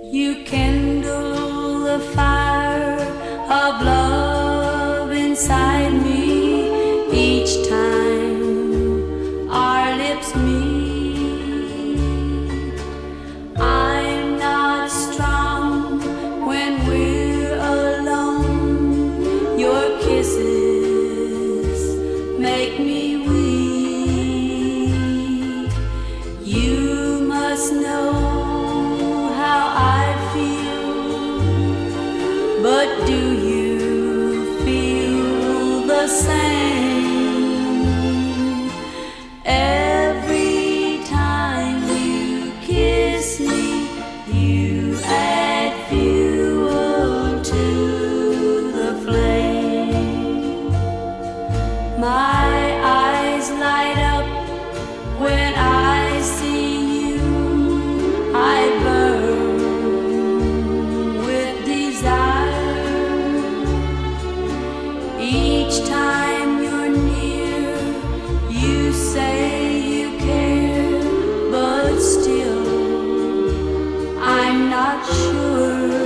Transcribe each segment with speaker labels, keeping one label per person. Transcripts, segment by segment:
Speaker 1: You kindle the fire of love inside me each time our lips meet. I'm not strong when we're alone. Your kisses make me weak. You must know how I feel, but do you feel the same? Every time you kiss me, you add fuel to the flame. My eyes light up when I see you. I burn with desire. Each time you're near, you say you care, but still I'm not sure.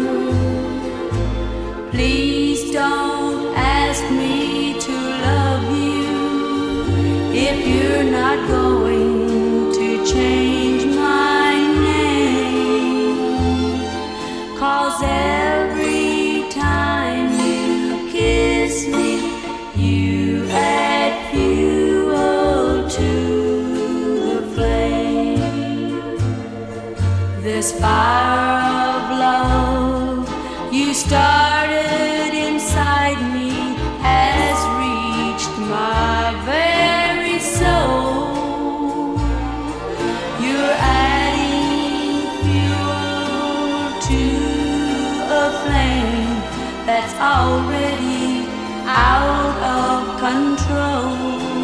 Speaker 1: Please don't ask me to love you if you're not going to change my name. 'Cause every time you kiss me, you add fuel to the flame. This fire of love you started inside me has reached my very soul. You're adding fuel to a flame that's already out of control.